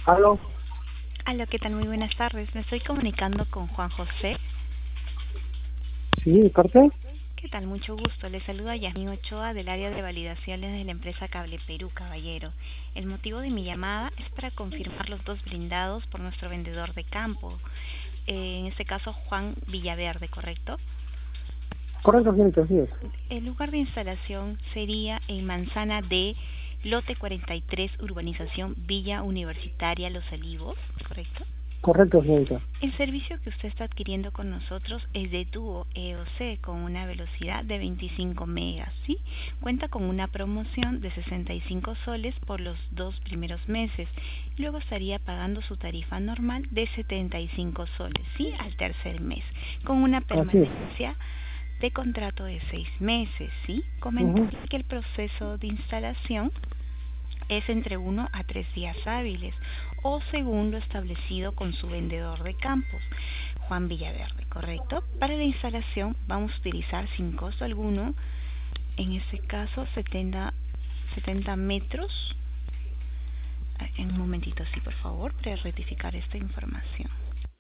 ¿Aló? Hola, ¿qué tal? Muy buenas tardes. Me estoy comunicando con Juan José. Sí, ¿de parte? ¿Qué tal? Mucho gusto. Le saluda Yasmín Ochoa del área de validaciones de la empresa Cable Perú, caballero. El motivo de mi llamada es para confirmar los dos blindados por nuestro vendedor de campo. En este caso, Juan Villaverde, ¿correcto? Correcto, señorita, así es. El lugar de instalación sería en Manzana D, lote 43, urbanización Villa Universitaria Los Olivos, ¿correcto? Correcto, señorita. El servicio que usted está adquiriendo con nosotros es de Duo EOC con una velocidad de 25 megas, ¿sí? Cuenta con una promoción de 65 soles por los 2 primeros meses. Luego estaría pagando su tarifa normal de 75 soles, ¿sí? Al tercer mes, con una Así es. permanencia de contrato de 6 meses, ¿sí? Ujú. Comentar que el proceso de instalación es entre 1 a 3 días hábiles o según lo establecido con su vendedor de campos, Juan Villaverde, ¿correcto? Para la instalación vamos a utilizar sin costo alguno, en este caso 70 metros. En un momentito, sí, por favor, para rectificar esta información.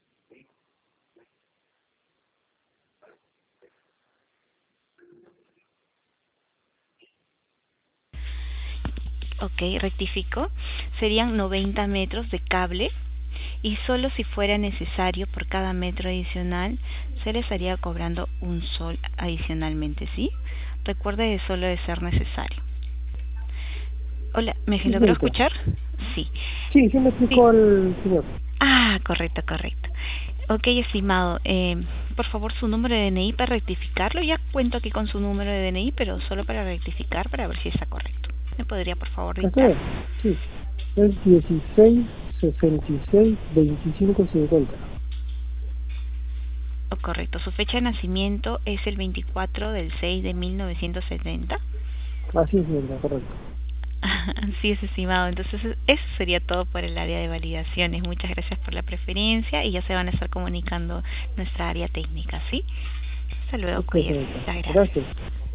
Ok, rectifico. Serían 90 metros de cable y solo si fuera necesario por cada metro adicional se le estaría cobrando un sol adicionalmente, ¿sí? Recuerde de solo de ser necesario. Hola, ¿me Sí, logró señorita. escuchar? Sí. Sí, sí me Sí. explicó el señor. Ah, correcto, correcto. Ok, estimado, por favor su número de DNI para rectificarlo. Ya cuento aquí con su número de DNI, pero solo para rectificar, para ver si está correcto. ¿Me podría, por favor, Está dictar? bien. Sí. Es 16 66 25 50. Oh, correcto, su fecha de nacimiento es el 24 del 6 de 1970. Así es, señorita, correcto. Así es, estimado. Entonces, eso sería todo por el área de validaciones. Muchas gracias por la preferencia y ya se van a estar comunicando nuestra área técnica, ¿sí? Hasta luego, Ok, cuídese. señorita. Muchas Gracias. gracias.